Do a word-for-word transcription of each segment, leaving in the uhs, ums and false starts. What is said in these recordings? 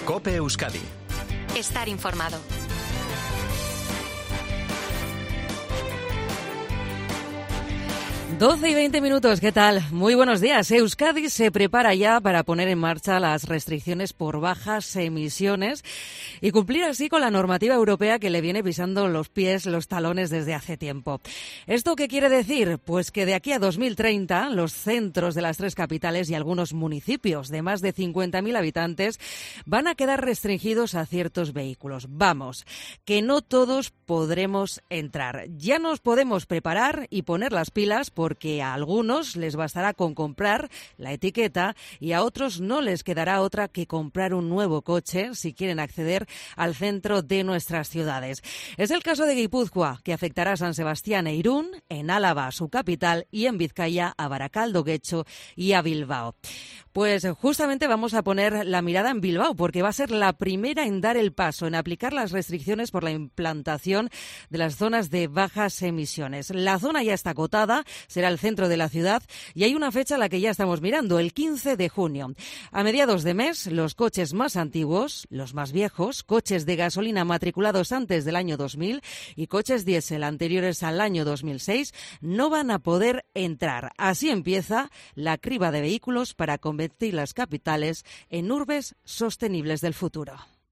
COPE Euskadi. Estar informado. doce y veinte minutos, ¿qué tal? Muy buenos días. Euskadi se prepara ya para poner en marcha las restricciones por bajas emisiones y cumplir así con la normativa europea que le viene pisando los pies, los talones desde hace tiempo. ¿Esto qué quiere decir? Pues que de aquí a dos mil treinta los centros de las tres capitales y algunos municipios de más de cincuenta mil habitantes van a quedar restringidos a ciertos vehículos. Vamos, que no todos podremos entrar. Ya nos podemos preparar y poner las pilas porque a algunos les bastará con comprar la etiqueta y a otros no les quedará otra que comprar un nuevo coche si quieren acceder al centro de nuestras ciudades. Es el caso de Guipúzcoa, que afectará a San Sebastián e Irún, en Álava, su capital, y en Vizcaya, a Barakaldo, Guecho y a Bilbao. Pues justamente vamos a poner la mirada en Bilbao, porque va a ser la primera en dar el paso, en aplicar las restricciones por la implantación de las zonas de bajas emisiones. La zona ya está acotada, será el centro de la ciudad y hay una fecha a la que ya estamos mirando, el quince de junio. A mediados de mes, los coches más antiguos, los más viejos, coches de gasolina matriculados antes del año dos mil y coches diésel anteriores al año dos mil seis no van a poder entrar. Así empieza la criba de vehículos para convertir las capitales en urbes sostenibles del futuro.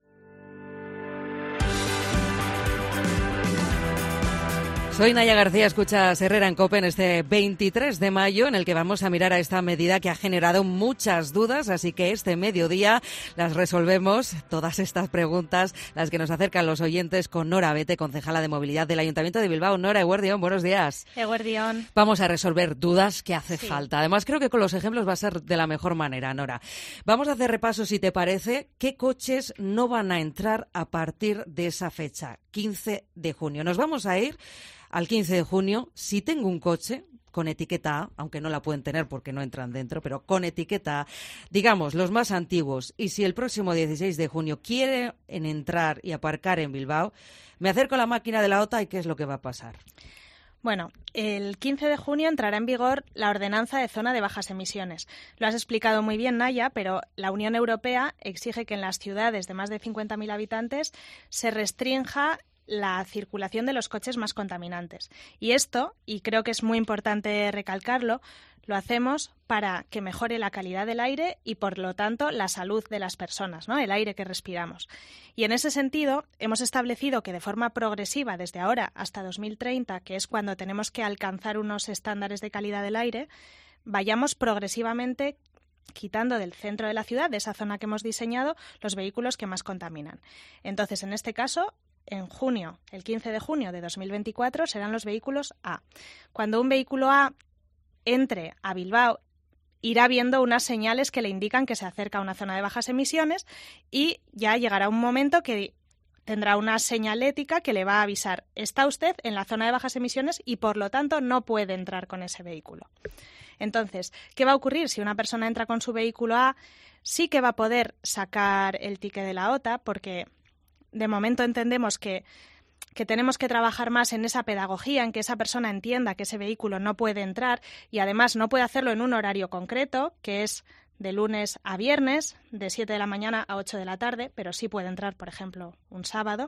Soy Naya García, escuchas Herrera en COPE en este veintitrés de mayo, en el que vamos a mirar a esta medida que ha generado muchas dudas, así que este mediodía las resolvemos, todas estas preguntas, las que nos acercan los oyentes, con Nora Bete, concejala de Movilidad del Ayuntamiento de Bilbao. Nora, Eguerdión, buenos días. Eguerdión. Vamos a resolver dudas que hace sí. falta. Además, creo que con los ejemplos va a ser de la mejor manera, Nora. Vamos a hacer repaso, si te parece, qué coches no van a entrar a partir de esa fecha, quince de junio. Nos vamos a ir al quince de junio, si tengo un coche con etiqueta A, aunque no la pueden tener porque no entran dentro, pero con etiqueta A, digamos, los más antiguos, y si el próximo dieciséis de junio quieren entrar y aparcar en Bilbao, me acerco a la máquina de la O T A y ¿qué es lo que va a pasar? Bueno, el quince de junio entrará en vigor la ordenanza de zona de bajas emisiones. Lo has explicado muy bien, Naya, pero la Unión Europea exige que en las ciudades de más de cincuenta mil habitantes se restrinja la circulación de los coches más contaminantes. Y esto, y creo que es muy importante recalcarlo, lo hacemos para que mejore la calidad del aire y, por lo tanto, la salud de las personas, ¿no? El aire que respiramos. Y en ese sentido, hemos establecido que de forma progresiva, desde ahora hasta dos mil treinta, que es cuando tenemos que alcanzar unos estándares de calidad del aire, vayamos progresivamente quitando del centro de la ciudad, de esa zona que hemos diseñado, los vehículos que más contaminan. Entonces, en este caso, en junio, el quince de junio de dos mil veinticuatro, serán los vehículos A. Cuando un vehículo A entre a Bilbao, irá viendo unas señales que le indican que se acerca a una zona de bajas emisiones y ya llegará un momento que tendrá una señalética que le va a avisar: está usted en la zona de bajas emisiones y, por lo tanto, no puede entrar con ese vehículo. Entonces, ¿qué va a ocurrir? Si una persona entra con su vehículo A, sí que va a poder sacar el ticket de la O T A, porque de momento entendemos que, que tenemos que trabajar más en esa pedagogía, en que esa persona entienda que ese vehículo no puede entrar y además no puede hacerlo en un horario concreto, que es de lunes a viernes, de siete de la mañana a ocho de la tarde, pero sí puede entrar, por ejemplo, un sábado,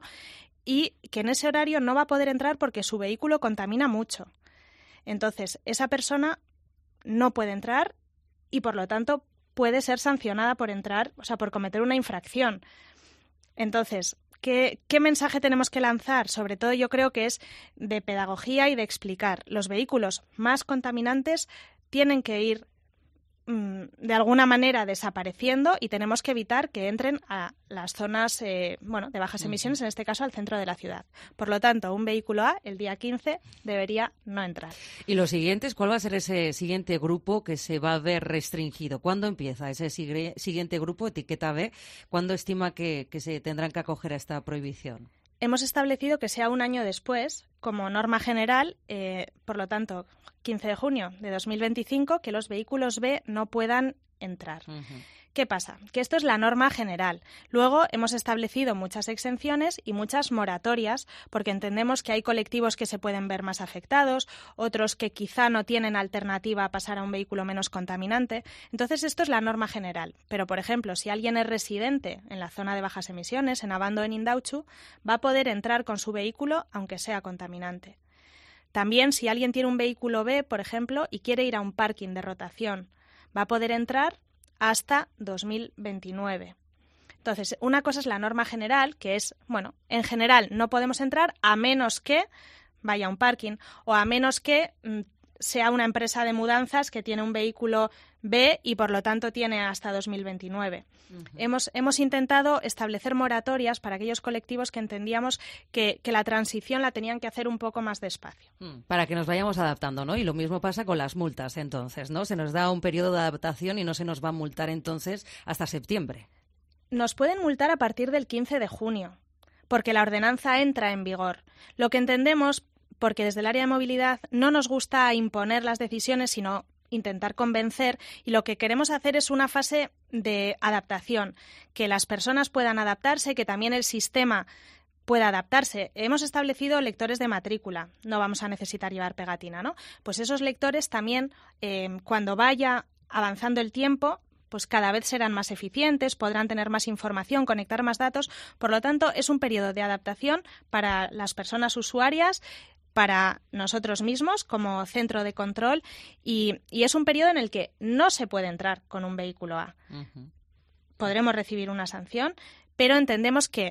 y que en ese horario no va a poder entrar porque su vehículo contamina mucho. Entonces, esa persona no puede entrar y, por lo tanto, puede ser sancionada por entrar, o sea, por cometer una infracción. Entonces, ¿Qué, ¿qué mensaje tenemos que lanzar? Sobre todo yo creo que es de pedagogía y de explicar. Los vehículos más contaminantes tienen que ir mmm, de alguna manera desapareciendo y tenemos que evitar que entren a las zonas eh, bueno, de bajas emisiones, en este caso al centro de la ciudad. Por lo tanto, un vehículo A, el día quince, debería no entrar. ¿Y los siguientes? ¿Cuál va a ser ese siguiente grupo que se va a ver restringido? ¿Cuándo empieza ese siguiente grupo, etiqueta B? ¿Cuándo estima que, que se tendrán que acoger a esta prohibición? Hemos establecido que sea un año después, como norma general, eh, por lo tanto, quince de junio de dos mil veinticinco, que los vehículos B no puedan entrar. Uh-huh. ¿Qué pasa? Que esto es la norma general. Luego hemos establecido muchas exenciones y muchas moratorias porque entendemos que hay colectivos que se pueden ver más afectados, otros que quizá no tienen alternativa a pasar a un vehículo menos contaminante. Entonces, esto es la norma general. Pero, por ejemplo, si alguien es residente en la zona de bajas emisiones, en Abando, en Indautxu, va a poder entrar con su vehículo aunque sea contaminante. También, si alguien tiene un vehículo B, por ejemplo, y quiere ir a un parking de rotación, va a poder entrar hasta dos mil veintinueve. Entonces, una cosa es la norma general, que es, bueno, en general no podemos entrar a menos que vaya a un parking o a menos que mm, sea una empresa de mudanzas que tiene un vehículo B y, por lo tanto, tiene hasta dos mil veintinueve. Uh-huh. Hemos, hemos intentado establecer moratorias para aquellos colectivos que entendíamos que, que la transición la tenían que hacer un poco más despacio. Mm, para que nos vayamos adaptando, ¿no? Y lo mismo pasa con las multas, entonces, ¿no? Se nos da un periodo de adaptación y no se nos va a multar, entonces, hasta septiembre. Nos pueden multar a partir del quince de junio, porque la ordenanza entra en vigor. Lo que entendemos, porque desde el área de movilidad no nos gusta imponer las decisiones, sino intentar convencer, y lo que queremos hacer es una fase de adaptación, que las personas puedan adaptarse, que también el sistema pueda adaptarse. Hemos establecido lectores de matrícula, no vamos a necesitar llevar pegatina, ¿no? Pues esos lectores también, eh, cuando vaya avanzando el tiempo, pues cada vez serán más eficientes, podrán tener más información, conectar más datos. Por lo tanto, es un periodo de adaptación para las personas usuarias, para nosotros mismos como centro de control y, y es un periodo en el que no se puede entrar con un vehículo A. Uh-huh. Podremos recibir una sanción, pero entendemos que,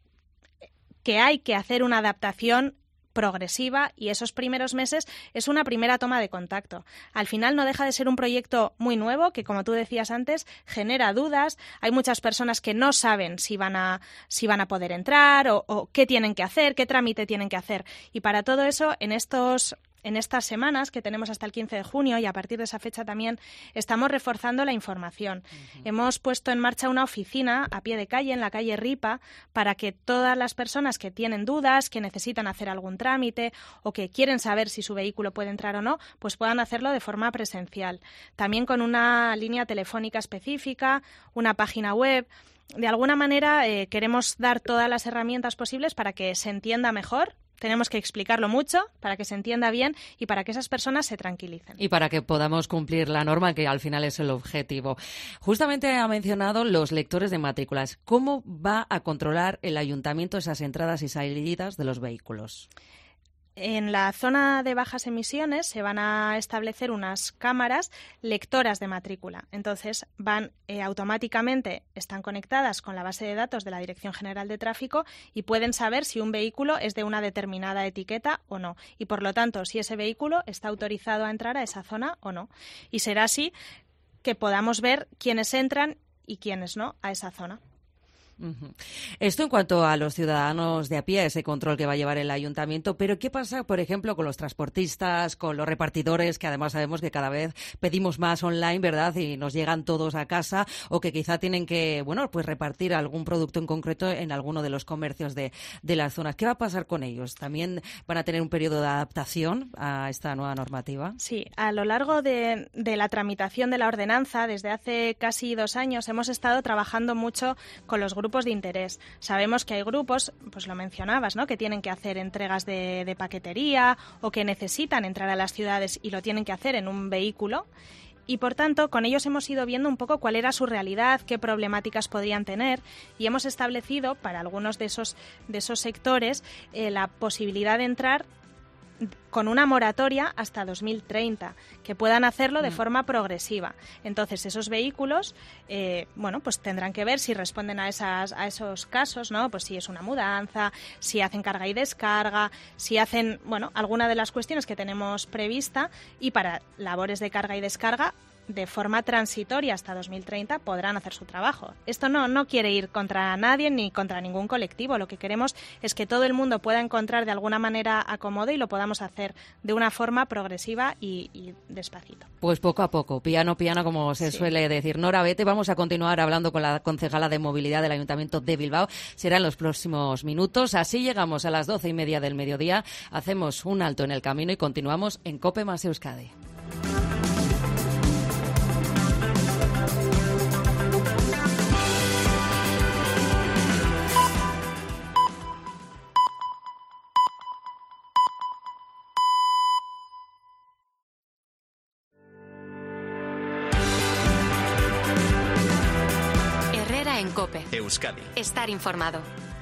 que hay que hacer una adaptación progresiva y esos primeros meses es una primera toma de contacto. Al final no deja de ser un proyecto muy nuevo que, como tú decías antes, genera dudas. Hay muchas personas que no saben si van a, si van a poder entrar o, o qué tienen que hacer, qué trámite tienen que hacer. Y para todo eso, en estos En estas semanas que tenemos hasta el quince de junio y a partir de esa fecha también estamos reforzando la información. Uh-huh. Hemos puesto en marcha una oficina a pie de calle, en la calle Ripa, para que todas las personas que tienen dudas, que necesitan hacer algún trámite o que quieren saber si su vehículo puede entrar o no, pues puedan hacerlo de forma presencial. También con una línea telefónica específica, una página web. De alguna manera eh, queremos dar todas las herramientas posibles para que se entienda mejor. Tenemos que explicarlo mucho para que se entienda bien y para que esas personas se tranquilicen. Y para que podamos cumplir la norma, que al final es el objetivo. Justamente ha mencionado los lectores de matrículas. ¿Cómo va a controlar el ayuntamiento esas entradas y salidas de los vehículos? En la zona de bajas emisiones se van a establecer unas cámaras lectoras de matrícula. Entonces, van eh, automáticamente, están conectadas con la base de datos de la Dirección General de Tráfico y pueden saber si un vehículo es de una determinada etiqueta o no. Y, por lo tanto, si ese vehículo está autorizado a entrar a esa zona o no. Y será así que podamos ver quiénes entran y quiénes no a esa zona. Uh-huh. Esto en cuanto a los ciudadanos de a pie, ese control que va a llevar el ayuntamiento, pero ¿qué pasa, por ejemplo, con los transportistas, con los repartidores, que además sabemos que cada vez pedimos más online, ¿verdad? Y nos llegan todos a casa, o que quizá tienen que, bueno, pues repartir algún producto en concreto en alguno de los comercios de, de las zonas. ¿Qué va a pasar con ellos? ¿También van a tener un periodo de adaptación a esta nueva normativa? Sí, a lo largo de, de la tramitación de la ordenanza, desde hace casi dos años, hemos estado trabajando mucho con los grupos grupos de interés. Sabemos que hay grupos, pues lo mencionabas, ¿no?, que tienen que hacer entregas de, de paquetería o que necesitan entrar a las ciudades y lo tienen que hacer en un vehículo. Y, por tanto, con ellos hemos ido viendo un poco cuál era su realidad, qué problemáticas podrían tener y hemos establecido para algunos de esos, de esos sectores eh, la posibilidad de entrar con una moratoria hasta dos mil treinta, que puedan hacerlo de forma progresiva. Entonces, esos vehículos, eh, bueno, pues tendrán que ver si responden a esas, a esos casos, ¿no? Pues si es una mudanza, si hacen carga y descarga, si hacen, bueno, alguna de las cuestiones que tenemos prevista, y para labores de carga y descarga, de forma transitoria hasta dos mil treinta podrán hacer su trabajo. Esto no, no quiere ir contra nadie ni contra ningún colectivo. Lo que queremos es que todo el mundo pueda encontrar de alguna manera acomodo y lo podamos hacer de una forma progresiva y, y despacito. Pues poco a poco, piano piano, como se sí. suele decir. Nora Bete, vamos a continuar hablando con la concejala de movilidad del Ayuntamiento de Bilbao. Será en los próximos minutos. Así llegamos a las doce y media del mediodía. Hacemos un alto en el camino y continuamos en COPE más Euskadi. Euskadi. Estar informado.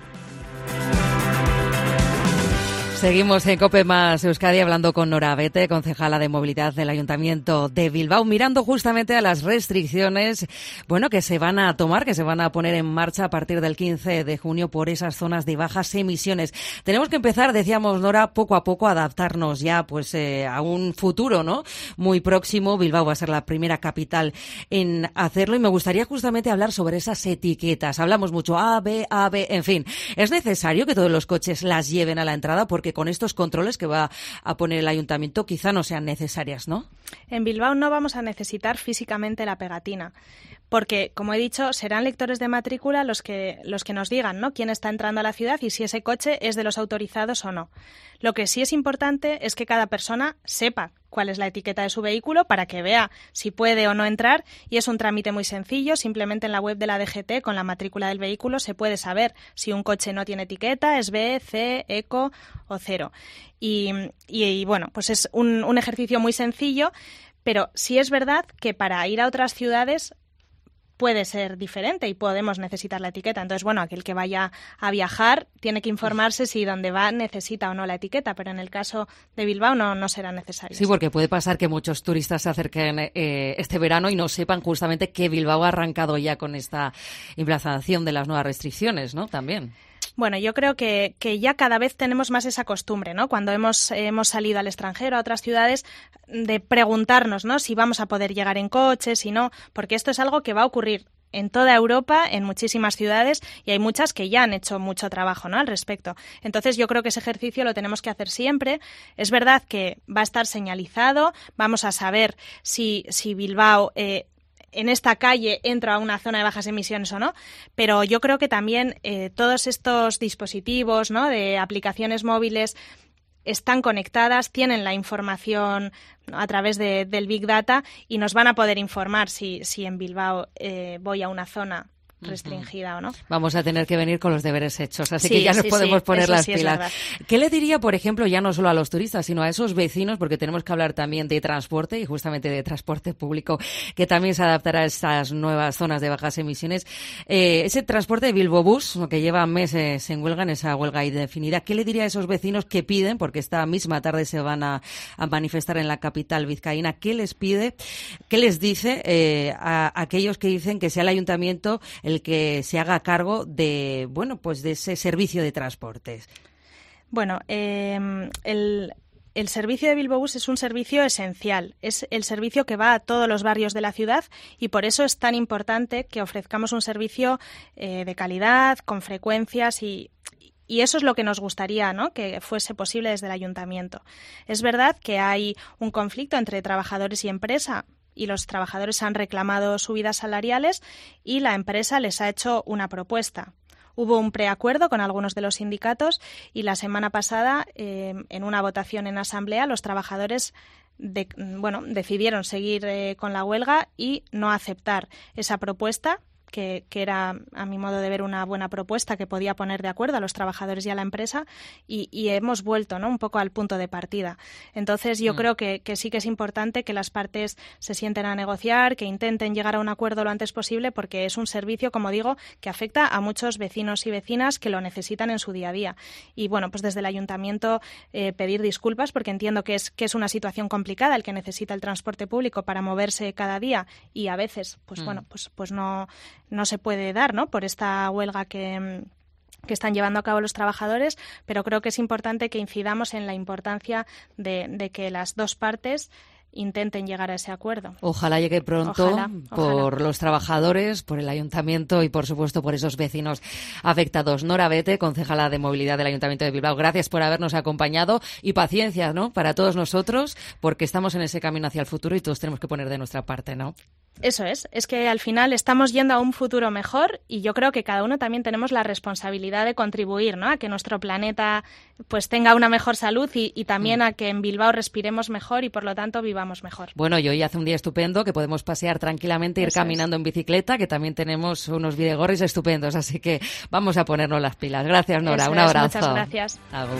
Seguimos en COPE más Euskadi hablando con Nora Abete, concejala de movilidad del Ayuntamiento de Bilbao, mirando justamente a las restricciones, bueno, que se van a tomar, que se van a poner en marcha a partir del quince de junio por esas zonas de bajas emisiones. Tenemos que empezar, decíamos Nora, poco a poco a adaptarnos ya pues eh, a un futuro, ¿no? Muy próximo. Bilbao va a ser la primera capital en hacerlo y me gustaría justamente hablar sobre esas etiquetas. Hablamos mucho A, B, A, B, en fin. ¿Es necesario que todos los coches las lleven a la entrada? Porque con estos controles que va a poner el ayuntamiento quizá no sean necesarias, ¿no? En Bilbao no vamos a necesitar físicamente la pegatina, porque, como he dicho, serán lectores de matrícula los que, los que nos digan, ¿no?, quién está entrando a la ciudad y si ese coche es de los autorizados o no. Lo que sí es importante es que cada persona sepa cuál es la etiqueta de su vehículo para que vea si puede o no entrar, y es un trámite muy sencillo. Simplemente en la web de la D G T, con la matrícula del vehículo, se puede saber si un coche no tiene etiqueta, es B, C, eco o cero. Y, y, y bueno, pues es un, un ejercicio muy sencillo, pero sí es verdad que para ir a otras ciudades puede ser diferente y podemos necesitar la etiqueta. Entonces, bueno, aquel que vaya a viajar tiene que informarse si donde va necesita o no la etiqueta, pero en el caso de Bilbao no, no será necesario. Sí, porque puede pasar que muchos turistas se acerquen eh, este verano y no sepan justamente que Bilbao ha arrancado ya con esta implantación de las nuevas restricciones, ¿no? También. Bueno, yo creo que, que ya cada vez tenemos más esa costumbre, ¿no? Cuando hemos, eh, hemos salido al extranjero, a otras ciudades, de preguntarnos, ¿no?, si vamos a poder llegar en coche, si no, porque esto es algo que va a ocurrir en toda Europa, en muchísimas ciudades, y hay muchas que ya han hecho mucho trabajo, ¿no?, al respecto. Entonces, yo creo que ese ejercicio lo tenemos que hacer siempre. Es verdad que va a estar señalizado, vamos a saber si, si Bilbao Eh, en esta calle entro a una zona de bajas emisiones o no, pero yo creo que también eh, todos estos dispositivos, ¿no?, de aplicaciones móviles están conectadas, tienen la información, ¿no?, a través de, del Big Data, y nos van a poder informar si, si en Bilbao eh, voy a una zona restringida o no. Vamos a tener que venir con los deberes hechos, así sí, que ya nos sí, podemos sí, poner las sí pilas. ¿Qué le diría, por ejemplo, ya no solo a los turistas, sino a esos vecinos, porque tenemos que hablar también de transporte y justamente de transporte público, que también se adaptará a estas nuevas zonas de bajas emisiones? Eh, ese transporte de Bilbo Bus, que lleva meses en huelga, en esa huelga indefinida, ¿qué le diría a esos vecinos que piden, porque esta misma tarde se van a, a manifestar en la capital vizcaína, qué les pide, qué les dice eh, a, a aquellos que dicen que sea el ayuntamiento el que se haga a cargo de, bueno, pues de ese servicio de transportes? Bueno, eh, el, el servicio de Bilbo Bus es un servicio esencial. Es el servicio que va a todos los barrios de la ciudad, y por eso es tan importante que ofrezcamos un servicio eh, de calidad, con frecuencias, y Y eso es lo que nos gustaría, ¿no?, que fuese posible desde el ayuntamiento. Es verdad que hay un conflicto entre trabajadores y empresa, y los trabajadores han reclamado subidas salariales y la empresa les ha hecho una propuesta. Hubo un preacuerdo con algunos de los sindicatos y la semana pasada, eh, en una votación en asamblea, los trabajadores de, bueno, decidieron seguir eh, con la huelga y no aceptar esa propuesta, Que, que era, a mi modo de ver, una buena propuesta que podía poner de acuerdo a los trabajadores y a la empresa, y, y hemos vuelto, ¿no?, un poco al punto de partida. Entonces, yo mm. creo que, que sí que es importante que las partes se sienten a negociar, que intenten llegar a un acuerdo lo antes posible, porque es un servicio, como digo, que afecta a muchos vecinos y vecinas que lo necesitan en su día a día. Y, bueno, pues desde el ayuntamiento eh, pedir disculpas, porque entiendo que es, que es una situación complicada el que necesita el transporte público para moverse cada día, y a veces, pues mm. bueno, pues, pues no... no se puede dar, ¿no?, por esta huelga que, que están llevando a cabo los trabajadores, pero creo que es importante que incidamos en la importancia de, de que las dos partes intenten llegar a ese acuerdo. Ojalá llegue pronto. Ojalá, por ojalá. los trabajadores, por el ayuntamiento y, por supuesto, por esos vecinos afectados. Nora Abete, concejala de movilidad del Ayuntamiento de Bilbao, gracias por habernos acompañado, y paciencia, ¿no?, para todos nosotros, porque estamos en ese camino hacia el futuro y todos tenemos que poner de nuestra parte, ¿no? Eso es, es que al final estamos yendo a un futuro mejor, y yo creo que cada uno también tenemos la responsabilidad de contribuir, ¿no?, a que nuestro planeta pues tenga una mejor salud, y, y también mm. a que en Bilbao respiremos mejor y, por lo tanto, vivamos mejor. Bueno, y hoy hace un día estupendo que podemos pasear tranquilamente, ir Eso caminando es. en bicicleta, que también tenemos unos videgorris estupendos, así que vamos a ponernos las pilas. Gracias, Nora. Eso un es, abrazo. Muchas gracias. Agur.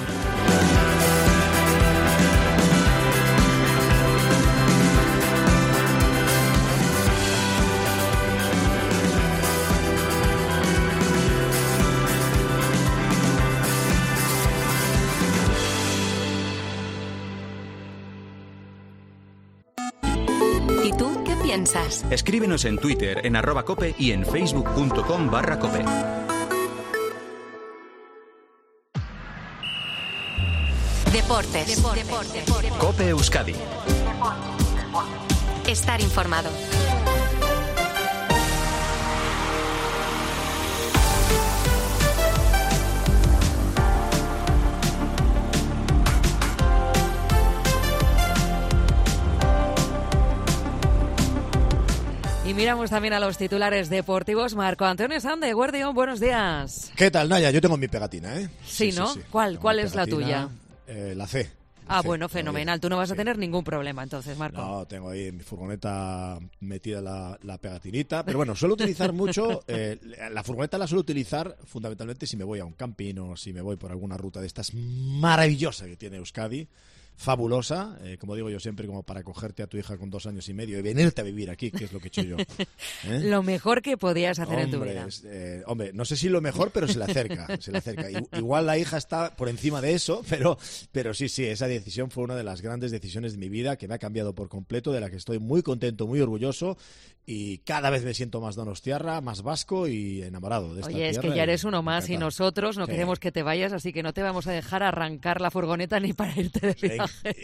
piensas. Escríbenos en Twitter, en arroba cope y en facebook.com barra cope. Deportes. Deportes. Deportes. Deportes. Cope Euskadi. Estar informado. Y miramos también a los titulares deportivos. Marco Antonio Sande, Guardión, buenos días. ¿Qué tal, Naya? Yo tengo mi pegatina, ¿eh? Sí, sí ¿no? Sí, sí. ¿Cuál, ¿cuál es la tuya? Eh, la C. Ah, C, bueno, fenomenal. Tú no vas a sí. tener ningún problema entonces, Marco. No, tengo ahí en mi furgoneta metida la, la pegatinita. Pero bueno, suelo utilizar mucho... Eh, la furgoneta la suelo utilizar fundamentalmente si me voy a un camping o si me voy por alguna ruta de estas maravillosa que tiene Euskadi. Fabulosa, eh, como digo yo siempre, como para cogerte a tu hija con dos años y medio y venirte a vivir aquí, que es lo que he hecho yo. ¿Eh? Lo mejor que podías hacer hombre, en tu vida. Es, eh, hombre, no sé si lo mejor, pero se le acerca, se le acerca. Igual la hija está por encima de eso, pero, pero sí, sí, esa decisión fue una de las grandes decisiones de mi vida que me ha cambiado por completo, de la que estoy muy contento, muy orgulloso y cada vez me siento más donostiarra, más vasco y enamorado de esta Oye, es tierra que ya eres uno más y nosotros no sí. queremos que te vayas, así que no te vamos a dejar arrancar la furgoneta ni para irte de viaje.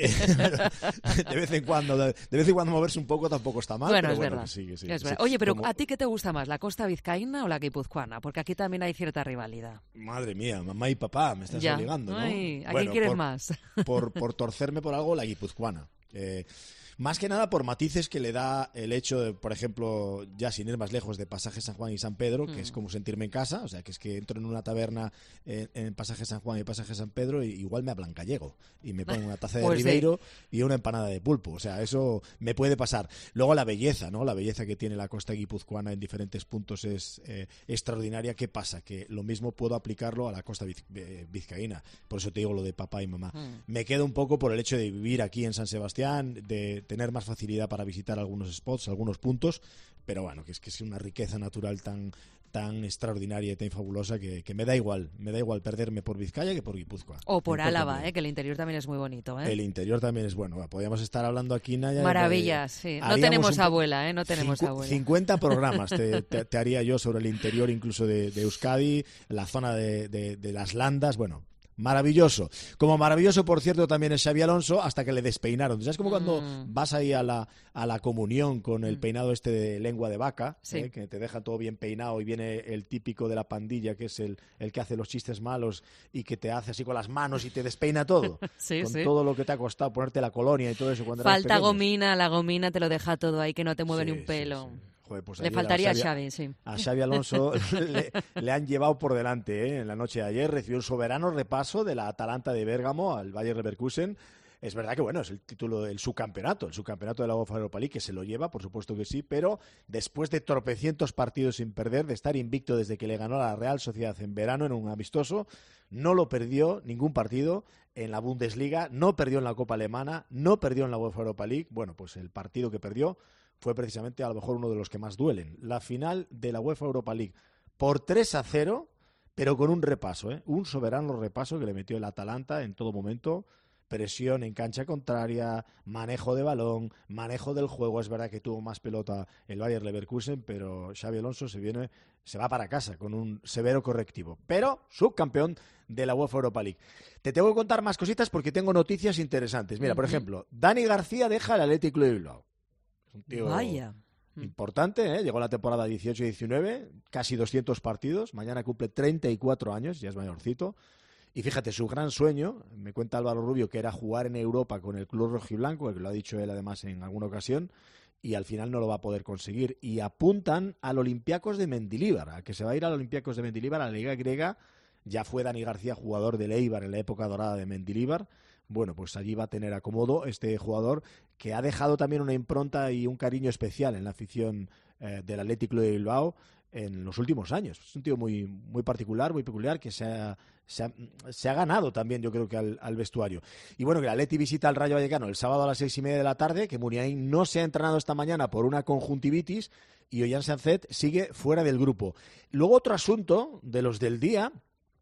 De vez en cuando, de vez en cuando moverse un poco tampoco está mal. Bueno, pero es bueno, verdad. Que sí, que sí, es sí. verdad. Oye, pero Como... ¿a ti qué te gusta más, la costa vizcaína o la guipuzcoana? Porque aquí también hay cierta rivalidad. Madre mía, mamá y papá, me estás ya. obligando, ¿no? Ay, ¿a bueno, quién quieres por, más? Por, por torcerme por algo, la guipuzcoana. Eh, Más que nada por matices que le da el hecho de, por ejemplo, ya sin ir más lejos, de Pasaje San Juan y San Pedro, que mm. es como sentirme en casa, o sea, que es que entro en una taberna en, en Pasaje San Juan y Pasaje San Pedro y igual me hablan gallego y me ponen una taza de pues Ribeiro sí. y una empanada de pulpo, o sea, eso me puede pasar. Luego la belleza, ¿no? La belleza que tiene la costa guipuzcoana en diferentes puntos es eh, extraordinaria. ¿Qué pasa? Que lo mismo puedo aplicarlo a la costa viz, eh, vizcaína, por eso te digo lo de papá y mamá. Mm. Me quedo un poco por el hecho de vivir aquí en San Sebastián, de tener más facilidad para visitar algunos spots, algunos puntos, pero bueno, que es que es una riqueza natural tan tan extraordinaria y tan fabulosa que, que me da igual, me da igual perderme por Vizcaya que por Guipúzcoa. O por Álava, eh, que el interior también es muy bonito. ¿eh? El interior también es bueno. Podríamos estar hablando aquí, Naya. Maravillas, sí. No tenemos abuela, ¿eh? No tenemos cincu- abuela. cincuenta programas te, te, te haría yo sobre el interior incluso de, de Euskadi, la zona de, de, de las landas, bueno... Maravilloso. Como maravilloso, por cierto, también es Xabi Alonso hasta que le despeinaron. ¿Sabes como cuando mm. vas ahí a la, a la comunión con el peinado este de lengua de vaca? Sí. ¿eh? Que te deja todo bien peinado y viene el típico de la pandilla, que es el, el que hace los chistes malos y que te hace así con las manos y te despeina todo. sí, con sí. todo lo que te ha costado ponerte la colonia y todo eso. Cuando Falta gomina, la gomina te lo deja todo ahí, que no te mueve sí, ni un pelo. Sí, sí. Joder, pues le faltaría a Xavi, sí. A Xabi Alonso le, le han llevado por delante, ¿eh? En la noche de ayer recibió un soberano repaso de la Atalanta de Bérgamo al Bayer Leverkusen. Es verdad que, bueno, es el título del subcampeonato, el subcampeonato de la UEFA Europa League, que se lo lleva, por supuesto que sí, pero después de tropecientos partidos sin perder, de estar invicto desde que le ganó a la Real Sociedad en verano en un amistoso, no lo perdió ningún partido en la Bundesliga, no perdió en la Copa Alemana, no perdió en la UEFA Europa League. Bueno, pues el partido que perdió fue precisamente a lo mejor uno de los que más duelen. La final de la UEFA Europa League por tres a cero, pero con un repaso, ¿eh? Un soberano repaso que le metió el Atalanta en todo momento. Presión en cancha contraria, manejo de balón, manejo del juego. Es verdad que tuvo más pelota el Bayer Leverkusen, pero Xabi Alonso se viene, se va para casa con un severo correctivo. Pero subcampeón de la UEFA Europa League. Te tengo que contar más cositas porque tengo noticias interesantes. Mira, por ejemplo, Dani García deja el Athletic Club de Bilbao. Es un tío Vaya. importante, ¿eh? Llegó la temporada dieciocho diecinueve, casi doscientos partidos. Mañana cumple treinta y cuatro años, ya es mayorcito. Y fíjate, su gran sueño, me cuenta Álvaro Rubio, que era jugar en Europa con el club rojiblanco, que lo ha dicho él además en alguna ocasión, y al final no lo va a poder conseguir. Y apuntan al Olympiacos de Mendilibar, a que se va a ir al Olympiacos de Mendilibar, a la Liga Griega. Ya fue Dani García jugador del Eibar en la época dorada de Mendilibar. Bueno, pues allí va a tener acomodo este jugador que ha dejado también una impronta y un cariño especial en la afición eh, del Athletic Club de Bilbao en los últimos años. Es un tío muy, muy particular, muy peculiar, que se ha, se ha, se ha ganado también, yo creo que al, al vestuario. Y bueno, que el Atleti visita al Rayo Vallecano el sábado a las seis y media de la tarde, que Muniain no se ha entrenado esta mañana por una conjuntivitis y Ollán Sanzet sigue fuera del grupo. Luego otro asunto de los del día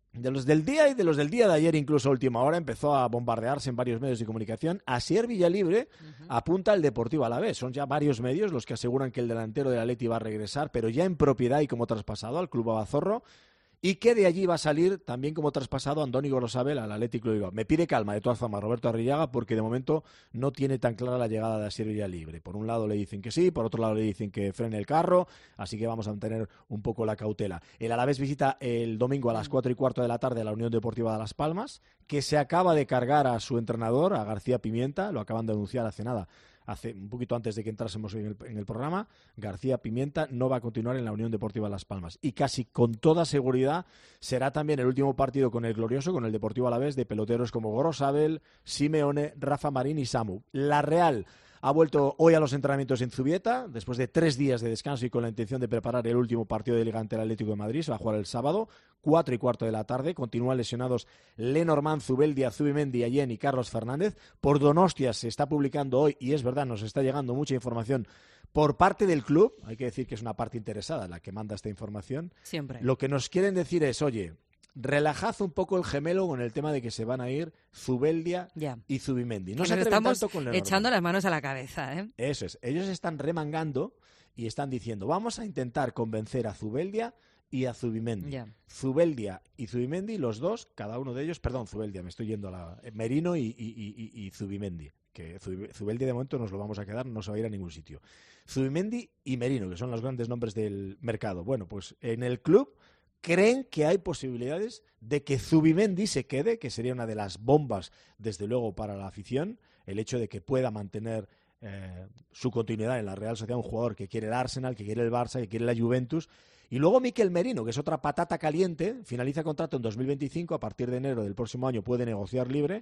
de los del día y de los del día de ayer, incluso a última hora, empezó a bombardearse en varios medios de comunicación. Asier Villalibre uh-huh. apunta al Deportivo Alavés. Son ya varios medios los que aseguran que el delantero del Atleti va a regresar, pero ya en propiedad y como traspasado al Club Abazorro. Y que de allí va a salir también como traspasado Andoni Gorosabel al Atlético de Bilbao. Me pide calma de todas formas Roberto Arrillaga porque de momento no tiene tan clara la llegada de Asier Villalibre. Por un lado le dicen que sí, por otro lado le dicen que frene el carro, así que vamos a mantener un poco la cautela. El Alavés visita el domingo a las cuatro y cuarto de la tarde a la Unión Deportiva de Las Palmas, que se acaba de cargar a su entrenador, a García Pimienta, lo acaban de anunciar hace nada. Hace un poquito antes de que entrásemos en el, en el programa, García Pimienta no va a continuar en la Unión Deportiva Las Palmas. Y casi con toda seguridad será también el último partido con el glorioso, con el Deportivo Alavés, de peloteros como Gorosabel, Simeone, Rafa Marín y Samu. La Real ha vuelto hoy a los entrenamientos en Zubieta, después de tres días de descanso y con la intención de preparar el último partido de Liga ante el Atlético de Madrid. Se va a jugar el sábado, cuatro y cuarto de la tarde. Continúan lesionados Lenormand, Zubeldia, Zubimendi, Allen y Carlos Fernández. Por Donostia se está publicando hoy, y es verdad, nos está llegando mucha información por parte del club. Hay que decir que es una parte interesada la que manda esta información. Siempre. Lo que nos quieren decir es, oye, relajad un poco el gemelo con el tema de que se van a ir Zubeldia ya. y Zubimendi. No que se nos atreven estamos tanto con Lenormand. Echando las manos a la cabeza, ¿eh? Eso es. Ellos están remangando y están diciendo, vamos a intentar convencer a Zubeldia y a Zubimendi. Ya. Zubeldia y Zubimendi, los dos, cada uno de ellos, perdón, Zubeldia, me estoy yendo a la... Merino y, y, y, y Zubimendi, que Zubeldia de momento nos lo vamos a quedar, no se va a ir a ningún sitio. Zubimendi y Merino, que son los grandes nombres del mercado. Bueno, pues en el club creen que hay posibilidades de que Zubimendi se quede, que sería una de las bombas, desde luego, para la afición, el hecho de que pueda mantener eh, su continuidad en la Real Sociedad, un jugador que quiere el Arsenal, que quiere el Barça, que quiere la Juventus. Y luego Mikel Merino, que es otra patata caliente, finaliza contrato en dos mil veinticinco, a partir de enero del próximo año puede negociar libre,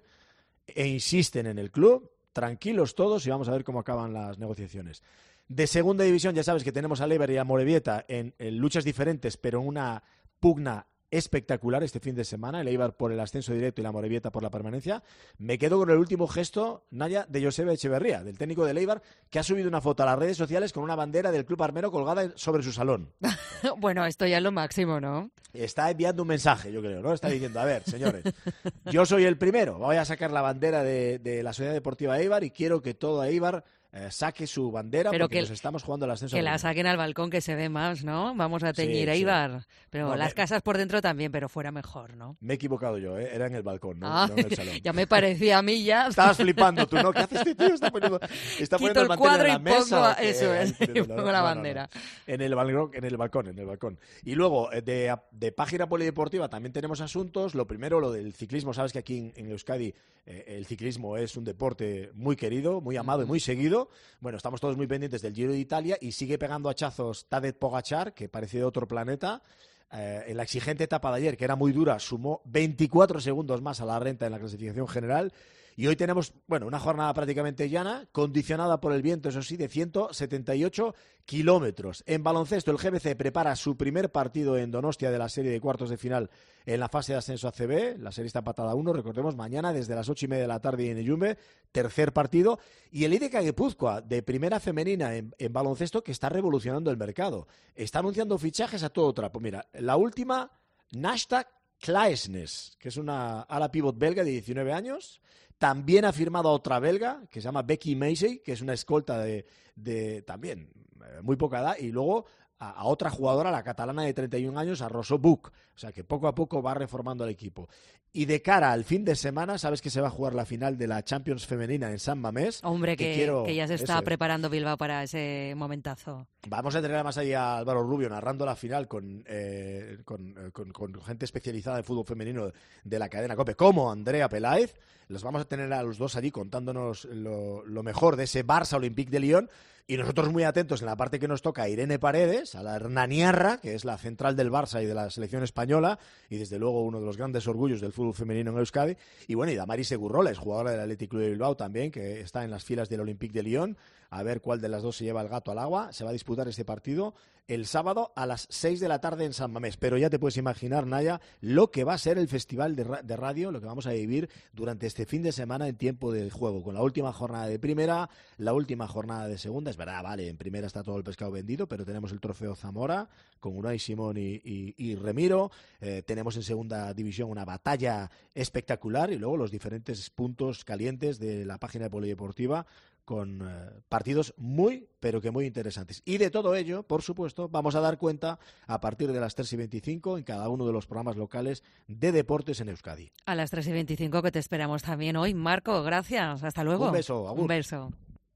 e insisten en el club, tranquilos todos, y vamos a ver cómo acaban las negociaciones. De segunda división ya sabes que tenemos a Eibar y a Morevieta en, en luchas diferentes, pero en una pugna espectacular este fin de semana, el Eibar por el ascenso directo y la Morevieta por la permanencia. Me quedo con el último gesto, Naya, de Joseba Echeverría, del técnico del Eibar, que ha subido una foto a las redes sociales con una bandera del club armero colgada sobre su salón. Bueno, esto ya es lo máximo, ¿no? Está enviando un mensaje, yo creo, ¿no? Está diciendo, a ver, señores, yo soy el primero, voy a sacar la bandera de, de la Sociedad Deportiva Eibar y quiero que todo Eibar Eh, saque su bandera, pero porque que, nos estamos jugando el ascenso. Que la saquen al balcón, que se ve más, ¿no? Vamos a teñir sí, Eibar. Sí. Pero no, las me... casas por dentro también, pero fuera mejor, ¿no? Me he equivocado yo, ¿eh? Era en el balcón, no, ah, no en el salón. Ya me parecía a mí ya. Estabas flipando tú, ¿no? ¿Qué hace este tío? Está poniendo, está poniendo el, el cuadro en la y mesa. Pongo, eso es, y pongo no, la no, bandera. No, no. En, el balcón, en el balcón, en el balcón. Y luego, de, de página polideportiva también tenemos asuntos. Lo primero, lo del ciclismo. Sabes que aquí en, en Euskadi eh, el ciclismo es un deporte muy querido, muy amado uh-huh. y muy seguido. Bueno, estamos todos muy pendientes del Giro de Italia y sigue pegando hachazos Tadej Pogačar, que parece de otro planeta. Eh, en la exigente etapa de ayer, que era muy dura, sumó veinticuatro segundos más a la renta en la clasificación general. Y hoy tenemos, bueno, una jornada prácticamente llana, condicionada por el viento, eso sí, de ciento setenta y ocho kilómetros. En baloncesto, el G B C prepara su primer partido en Donostia de la serie de cuartos de final en la fase de ascenso a C B. La serie está empatada a uno, recordemos, mañana desde las ocho y media de la tarde en Eyumbe, tercer partido. Y el I D K Guipúzcoa, de primera femenina en, en baloncesto, que está revolucionando el mercado. Está anunciando fichajes a todo trapo. Mira, la última, Nashta Klaesnes, que es una ala pivot belga de diecinueve años. También ha firmado a otra belga, que se llama Becky Macy, que es una escolta de, de también eh, muy poca edad, y luego a, a otra jugadora, la catalana de treinta y un años, a Rosó Buch. O sea que poco a poco va reformando al equipo. Y de cara al fin de semana, sabes que se va a jugar la final de la Champions femenina en San Mamés. Hombre, que, que, quiero... que ya se está Eso preparando Bilbao para ese momentazo. Vamos a tener además ahí a Álvaro Rubio narrando la final con, eh, con, con, con gente especializada en fútbol femenino de la cadena COPE, como Andrea Peláez. Los vamos a tener a los dos allí contándonos lo, lo mejor de ese Barça Olympique de Lyon. Y nosotros muy atentos en la parte que nos toca a Irene Paredes, a la Hernaniarra, que es la central del Barça y de la selección española, y desde luego uno de los grandes orgullos del fútbol femenino en Euskadi. Y bueno, y Damaris Egurrola, es jugadora del Athletic Club de Bilbao también, que está en las filas del Olympique de Lyon. A ver cuál de las dos se lleva el gato al agua. Se va a disputar este partido el sábado a las seis de la tarde en San Mamés. Pero ya te puedes imaginar, Naya, lo que va a ser el festival de, ra- de radio, lo que vamos a vivir durante este fin de semana en tiempo de juego, con la última jornada de primera, la última jornada de segunda. es verdad, vale, en primera está todo el pescado vendido, pero tenemos el trofeo Zamora con Unai Simón y, y, y Remiro, eh, tenemos en segunda división una batalla espectacular y luego los diferentes puntos calientes de la página de Polideportiva con eh, partidos muy, pero que muy interesantes. Y de todo ello, por supuesto, vamos a dar cuenta a partir de las tres y veinticinco en cada uno de los programas locales de deportes en Euskadi. A las tres y veinticinco que te esperamos también hoy. Marco, gracias. Hasta luego. Un beso. Agur. Un beso.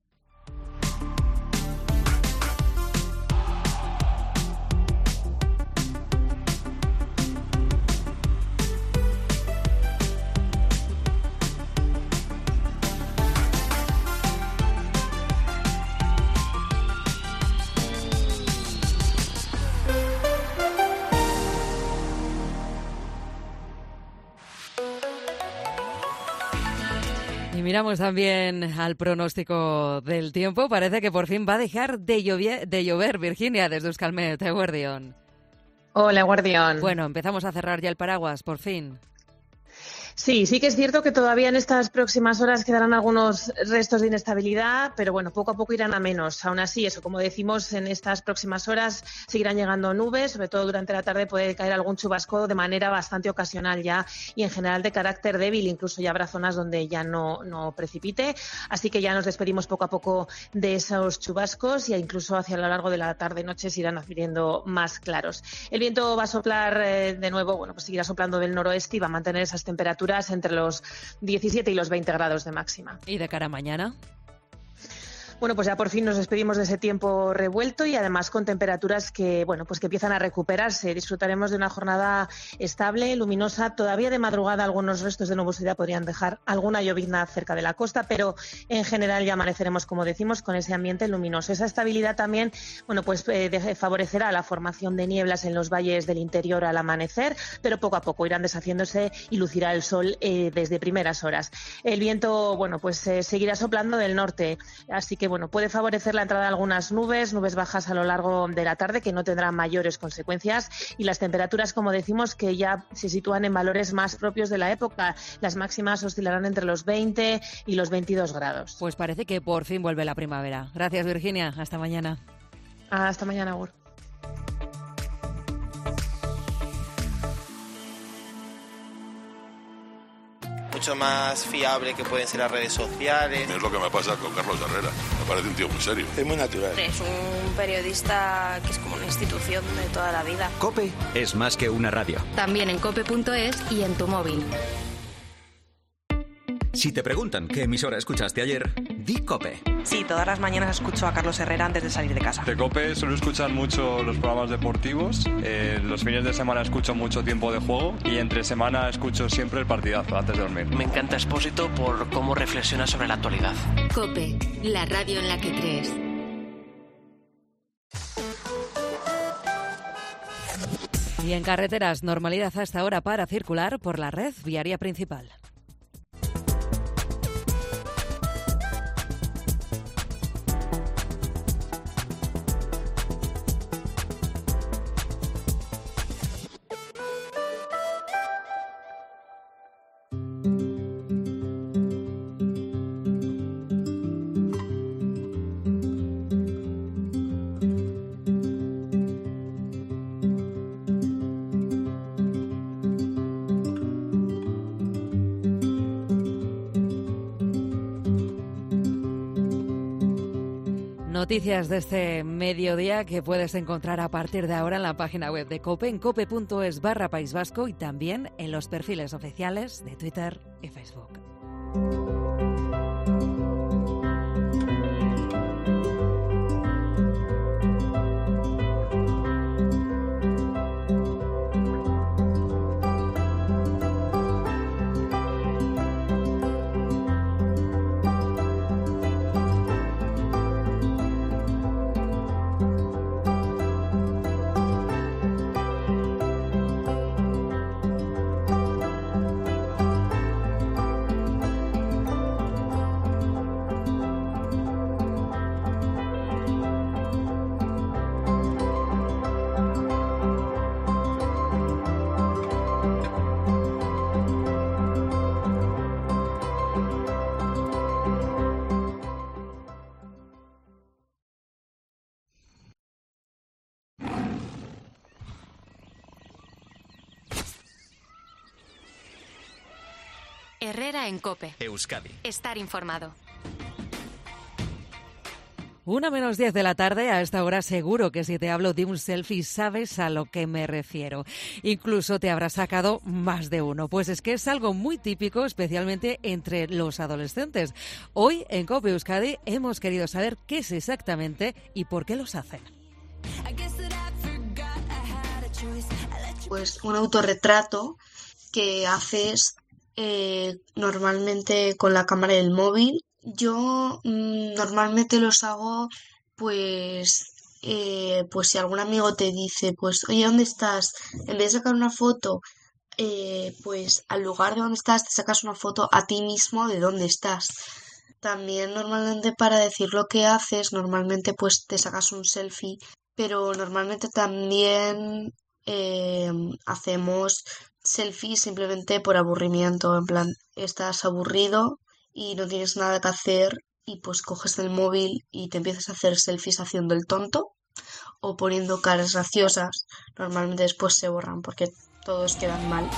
Y miramos también al pronóstico del tiempo. Parece que por fin va a dejar de llover, de llover Virginia, desde Euskalmet, Eguerdión. Hola, Guardián. Bueno, empezamos a cerrar ya el paraguas, por fin. Sí, sí que es cierto que todavía en estas próximas horas quedarán algunos restos de inestabilidad, pero bueno, poco a poco irán a menos. Aún así, eso, como decimos, en estas próximas horas seguirán llegando nubes, sobre todo durante la tarde puede caer algún chubasco de manera bastante ocasional ya y en general de carácter débil, incluso ya habrá zonas donde ya no, no precipite. Así que ya nos despedimos poco a poco de esos chubascos y incluso hacia lo largo de la tarde-noche se irán adquiriendo más claros. El viento va a soplar eh, de nuevo, bueno, pues seguirá soplando del noroeste y va a mantener esas temperaturas entre los diecisiete y los veinte grados de máxima. ¿Y de cara a mañana? Bueno, pues ya por fin nos despedimos de ese tiempo revuelto y además con temperaturas que, bueno, pues que empiezan a recuperarse. Disfrutaremos de una jornada estable, luminosa. Todavía de madrugada algunos restos de nubosidad podrían dejar alguna llovizna cerca de la costa, pero en general ya amaneceremos, como decimos, con ese ambiente luminoso. Esa estabilidad también, bueno, pues eh, favorecerá la formación de nieblas en los valles del interior al amanecer, pero poco a poco irán deshaciéndose y lucirá el sol eh, desde primeras horas. El viento, bueno, pues eh, seguirá soplando del norte, así que bueno, puede favorecer la entrada de algunas nubes, nubes bajas a lo largo de la tarde que no tendrán mayores consecuencias y las temperaturas, como decimos, que ya se sitúan en valores más propios de la época. Las máximas oscilarán entre los veinte y los veintidós grados. Pues parece que por fin vuelve la primavera. Gracias, Virginia. Hasta mañana. Hasta mañana, Agur. Mucho más fiable que pueden ser las redes sociales. Es lo que me pasa con Carlos Herrera. Me parece un tío muy serio. Es muy natural. Es un periodista que es como una institución de toda la vida. COPE es más que una radio. También en cope punto es y en tu móvil. Si te preguntan qué emisora escuchaste ayer, di COPE. Sí, todas las mañanas escucho a Carlos Herrera antes de salir de casa. De COPE suelo escuchar mucho los programas deportivos, eh, los fines de semana escucho mucho Tiempo de Juego y entre semana escucho siempre el partidazo antes de dormir. Me encanta Expósito por cómo reflexiona sobre la actualidad. COPE, la radio en la que crees. Y en carreteras, normalidad hasta ahora para circular por la red viaria principal. Noticias de este mediodía que puedes encontrar a partir de ahora en la página web de COPE, en cope punto es barra País Vasco y también en los perfiles oficiales de Twitter y Facebook. Herrera en COPE. Euskadi. Estar informado. Una menos diez de la tarde, a esta hora seguro que si te hablo de un selfie sabes a lo que me refiero. Incluso te habrás sacado más de uno, pues es que es algo muy típico, especialmente entre los adolescentes. Hoy en COPE Euskadi hemos querido saber qué es exactamente y por qué los hacen. Pues un autorretrato que haces eh, normalmente con la cámara del móvil. Yo mmm, normalmente los hago, pues, eh, pues si algún amigo te dice, pues, oye, ¿dónde estás? En vez de sacar una foto, eh, pues al lugar de donde estás, te sacas una foto a ti mismo de dónde estás. También normalmente para decir lo que haces, normalmente pues te sacas un selfie, pero normalmente también eh, hacemos selfies simplemente por aburrimiento, en plan, estás aburrido y no tienes nada que hacer y pues coges el móvil y te empiezas a hacer selfies haciendo el tonto o poniendo caras graciosas. Normalmente después se borran porque todos quedan mal.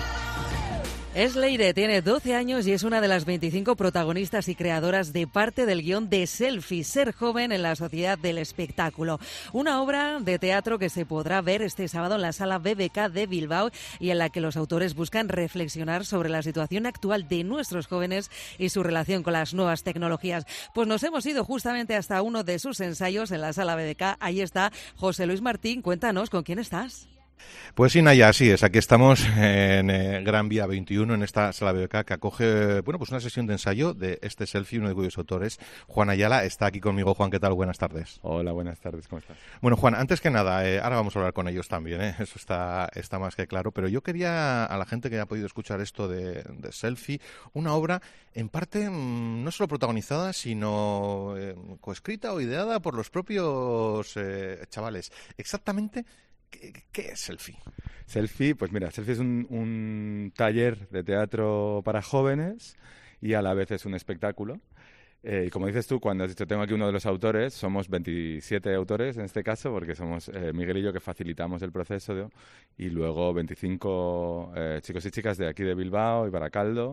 Es Leire, tiene doce años y es una de las veinticinco protagonistas y creadoras de parte del guión de Selfie, Ser joven en la sociedad del espectáculo. Una obra de teatro que se podrá ver este sábado en la Sala B B K de Bilbao y en la que los autores buscan reflexionar sobre la situación actual de nuestros jóvenes y su relación con las nuevas tecnologías. Pues nos hemos ido justamente hasta uno de sus ensayos en la Sala B B K. Ahí está José Luis Martín. Cuéntanos, ¿con quién estás? Pues sí, Naya, así es. Aquí estamos en eh, Gran Vía veintiuno, en esta Sala B B K, que acoge, bueno, pues una sesión de ensayo de este selfie, uno de cuyos autores, Juan Ayala, está aquí conmigo. Juan, ¿qué tal? Buenas tardes. Hola, buenas tardes, ¿cómo estás? Bueno, Juan, antes que nada, eh, ahora vamos a hablar con ellos también, ¿eh? Eso está, está más que claro, pero yo quería, a la gente que haya podido escuchar esto de, de selfie, una obra en parte mmm, no solo protagonizada, sino eh, coescrita o ideada por los propios eh, chavales. Exactamente, ¿Qué, ¿qué es Selfie? Selfie, pues mira, Selfie es un, un taller de teatro para jóvenes y a la vez es un espectáculo. Eh, y como dices tú, cuando has dicho tengo aquí uno de los autores, somos veintisiete autores en este caso, porque somos eh, Miguel y yo que facilitamos el proceso de, y luego veinticinco eh, chicos y chicas de aquí de Bilbao y Baracaldo.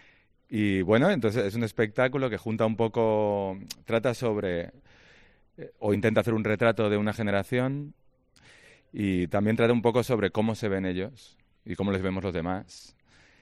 Y bueno, entonces es un espectáculo que junta un poco, trata sobre, eh, o intenta hacer un retrato de una generación. Y también trata un poco sobre cómo se ven ellos y cómo les vemos los demás.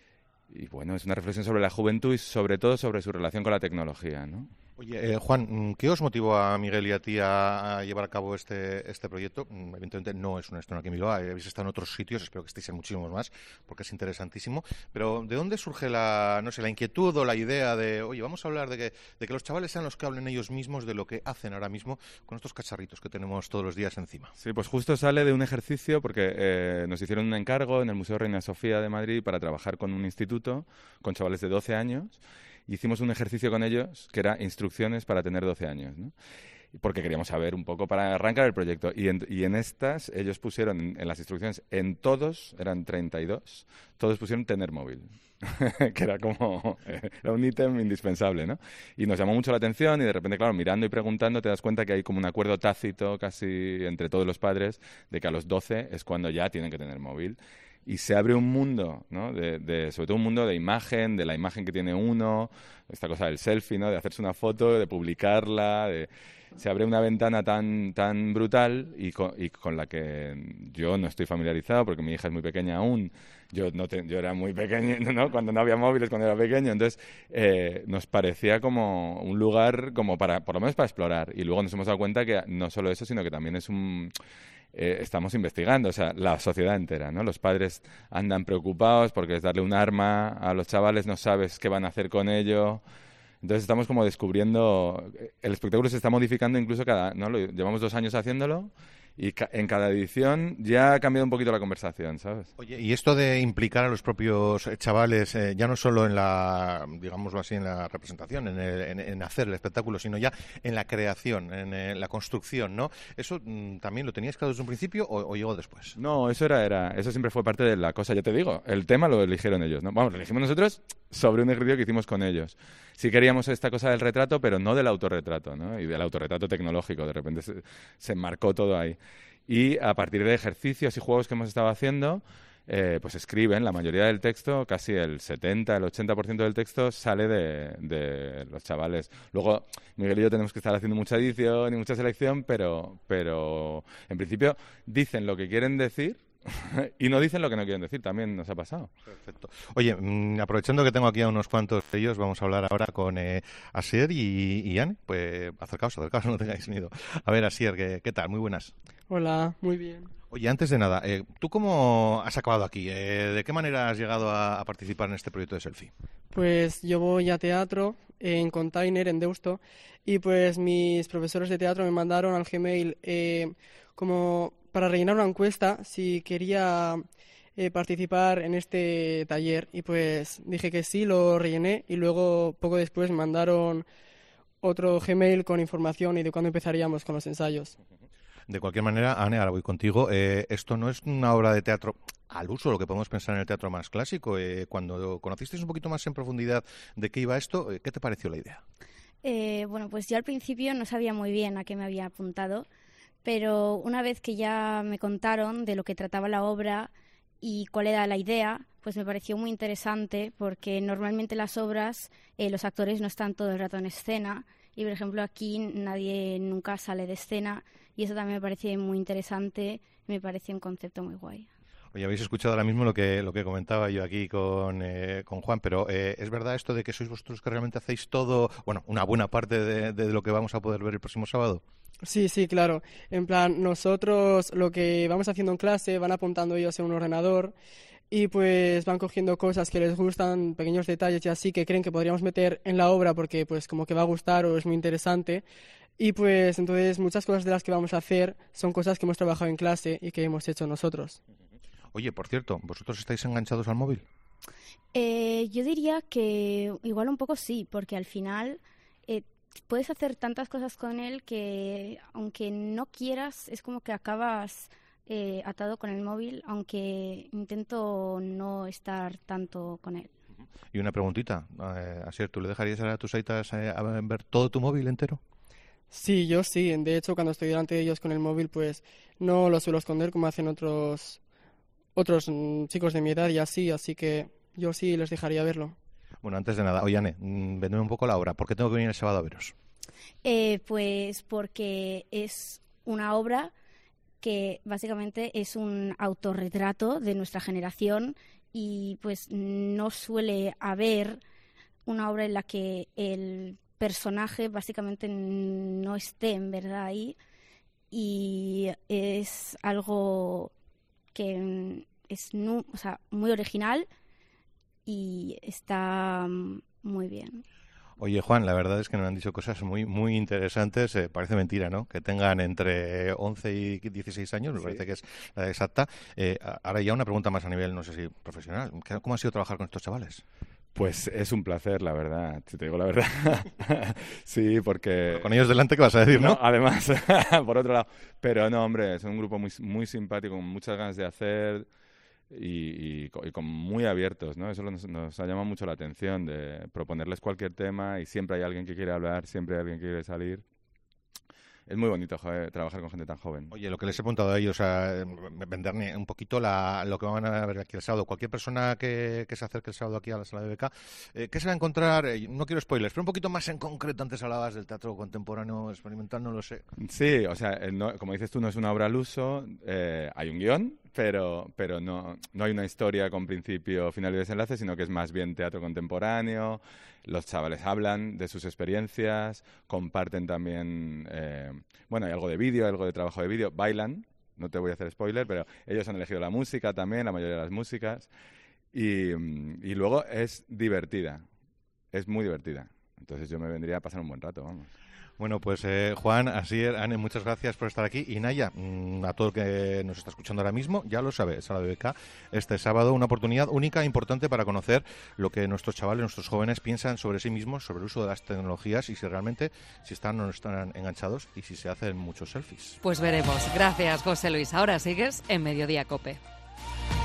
Y bueno, es una reflexión sobre la juventud y sobre todo sobre su relación con la tecnología, ¿no? Oye, eh, Juan, ¿qué os motivó a Miguel y a ti a, a llevar a cabo este, este proyecto? Evidentemente no es un estreno aquí en Bilbao, habéis estado en otros sitios, espero que estéis en muchísimos más, porque es interesantísimo. Pero ¿de dónde surge la, no sé, la inquietud o la idea de, oye, vamos a hablar de que, de que los chavales sean los que hablen ellos mismos de lo que hacen ahora mismo con estos cacharritos que tenemos todos los días encima? Sí, pues justo sale de un ejercicio porque eh, nos hicieron un encargo en el Museo Reina Sofía de Madrid para trabajar con un instituto, con chavales de doce años. Hicimos un ejercicio con ellos que era instrucciones para tener doce años, ¿no? Porque queríamos saber un poco para arrancar el proyecto. Y en, y en estas, ellos pusieron en, en las instrucciones, en todos, eran treinta y dos, todos pusieron tener móvil. Que era como, era un ítem indispensable, ¿no? Y nos llamó mucho la atención y de repente, claro, mirando y preguntando te das cuenta que hay como un acuerdo tácito casi entre todos los padres de que a los doce es cuando ya tienen que tener móvil. Y se abre un mundo, ¿no? De, de, sobre todo un mundo de imagen, de la imagen que tiene uno, esta cosa del selfie, ¿no? De hacerse una foto, de publicarla, de... se abre una ventana tan tan brutal y con, y con la que yo no estoy familiarizado porque mi hija es muy pequeña aún. Yo no te, yo era muy pequeño, ¿no? Cuando no había móviles, cuando era pequeño. Entonces eh, nos parecía como un lugar como para, por lo menos para explorar. Y luego nos hemos dado cuenta que no solo eso, sino que también es un... Eh, estamos investigando, o sea, la sociedad entera, ¿no? Los padres andan preocupados porque es darle un arma a los chavales, no sabes qué van a hacer con ello. Entonces estamos como descubriendo, el espectáculo se está modificando incluso cada, ¿no? Lo, llevamos dos años haciéndolo y ca- en cada edición ya ha cambiado un poquito la conversación, ¿sabes? Oye, y esto de implicar a los propios chavales, eh, ya no solo en la, digámoslo así, en la representación, en, el, en, en hacer el espectáculo, sino ya en la creación, en, en la construcción, ¿no? ¿Eso mm, también lo tenías claro desde un principio o, o llegó después? No, eso era, era, eso siempre fue parte de la cosa, ya te digo, el tema lo eligieron ellos, ¿no? Vamos, lo elegimos nosotros sobre un ejercicio que hicimos con ellos. Sí queríamos esta cosa del retrato, pero no del autorretrato, ¿no? Y del autorretrato tecnológico, de repente se, se enmarcó todo ahí. Y a partir de ejercicios y juegos que hemos estado haciendo, eh, pues escriben, la mayoría del texto, casi el setenta, el ochenta por ciento del texto sale de, de los chavales. Luego, Miguel y yo tenemos que estar haciendo mucha edición y mucha selección, pero, pero en principio dicen lo que quieren decir y no dicen lo que no quieren decir, también nos ha pasado. Perfecto. Oye, mmm, aprovechando que tengo aquí a unos cuantos de ellos, vamos a hablar ahora con eh, Asier y, y Anne. Pues acercaos, acercaos, no tengáis miedo. A ver, Asier, ¿qué, qué tal? Muy buenas. Hola, muy bien. Oye, antes de nada, eh, ¿tú cómo has acabado aquí? Eh, ¿De qué manera has llegado a, a participar en este proyecto de Selfie? Pues yo voy a teatro en Container, en Deusto, y pues mis profesores de teatro me mandaron al Gmail eh, como para rellenar una encuesta si quería eh, participar en este taller, y pues dije que sí, lo rellené, y luego poco después me mandaron otro Gmail con información y de cuándo empezaríamos con los ensayos. De cualquier manera, Anne, ahora voy contigo. Eh, esto no es una obra de teatro al uso, lo que podemos pensar en el teatro más clásico. Eh, cuando conocisteis un poquito más en profundidad de qué iba esto, eh, ¿qué te pareció la idea? Eh, bueno, pues yo al principio no sabía muy bien a qué me había apuntado, pero una vez que ya me contaron de lo que trataba la obra y cuál era la idea, pues me pareció muy interesante, porque normalmente las obras, eh, los actores no están todo el rato en escena, y por ejemplo aquí nadie nunca sale de escena, y eso también me parece muy interesante, me parece un concepto muy guay. Oye, habéis escuchado ahora mismo lo que lo que comentaba yo aquí con, eh, con Juan, pero eh, ¿es verdad esto de que sois vosotros que realmente hacéis todo, bueno, una buena parte de, de lo que vamos a poder ver el próximo sábado? Sí, sí, claro. En plan, nosotros lo que vamos haciendo en clase, van apuntando ellos en un ordenador y pues van cogiendo cosas que les gustan, pequeños detalles y así que creen que podríamos meter en la obra porque pues como que va a gustar o es muy interesante. Y pues entonces muchas cosas de las que vamos a hacer son cosas que hemos trabajado en clase y que hemos hecho nosotros. Oye, por cierto, ¿vosotros estáis enganchados al móvil? Eh, yo diría que igual un poco sí, porque al final eh, puedes hacer tantas cosas con él que aunque no quieras es como que acabas eh, atado con el móvil, aunque intento no estar tanto con él. Y una preguntita, eh, Asier, ¿tú le dejarías a tus aitas eh, a ver todo tu móvil entero? Sí, yo sí. De hecho, cuando estoy delante de ellos con el móvil, pues no lo suelo esconder como hacen otros otros mm, chicos de mi edad y así, así que yo sí les dejaría verlo. Bueno, antes de nada, oye, Anne, vendeme un poco la obra. ¿Por qué tengo que venir el sábado a veros? Eh, pues porque es una obra que básicamente es un autorretrato de nuestra generación y pues no suele haber una obra en la que el personaje básicamente no esté en verdad ahí, y es algo que es nu, o sea, muy original y está muy bien. Oye, Juan, la verdad es que nos han dicho cosas muy muy interesantes. Eh, parece mentira, ¿no? Que tengan entre once y dieciséis años, me sí. parece que es la exacta. Eh, ahora ya una pregunta más a nivel, no sé si profesional. ¿Cómo ha sido trabajar con estos chavales? Pues es un placer, la verdad, si te digo la verdad. Sí, porque... Pero con ellos delante, ¿qué vas a decir, no? no además, por otro lado. Pero no, hombre, son un grupo muy, muy simpático, con muchas ganas de hacer y, y, y con muy abiertos, ¿no? Eso nos, nos ha llamado mucho la atención, de proponerles cualquier tema y siempre hay alguien que quiere hablar, siempre hay alguien que quiere salir. Es muy bonito, joder, trabajar con gente tan joven. Oye, lo que les he preguntado a ellos, o sea, venderme un poquito la, lo que van a ver aquí el sábado. Cualquier persona que, que se acerque el sábado aquí a la sala de B K, eh, ¿qué se va a encontrar? Eh, no quiero spoilers, pero un poquito más en concreto. Antes hablabas del teatro contemporáneo experimental, no lo sé. Sí, o sea, no, como dices tú, no es una obra al uso. Eh, hay un guión, pero, pero no, no hay una historia con principio, final y desenlace, sino que es más bien teatro contemporáneo. Los chavales hablan de sus experiencias, comparten también, eh, bueno, hay algo de vídeo, algo de trabajo de vídeo, bailan, no te voy a hacer spoiler, pero ellos han elegido la música también, la mayoría de las músicas, y, y luego es divertida, es muy divertida. Entonces yo me vendría a pasar un buen rato, vamos. Bueno, pues eh, Juan, Asier, Anne, muchas gracias por estar aquí. Y Naya, mmm, a todo el que nos está escuchando ahora mismo, ya lo sabe, Sala de B K, este sábado una oportunidad única e importante para conocer lo que nuestros chavales, nuestros jóvenes piensan sobre sí mismos, sobre el uso de las tecnologías y si realmente, si están o no están enganchados y si se hacen muchos selfies. Pues veremos. Gracias, José Luis. Ahora sigues en Mediodía COPE.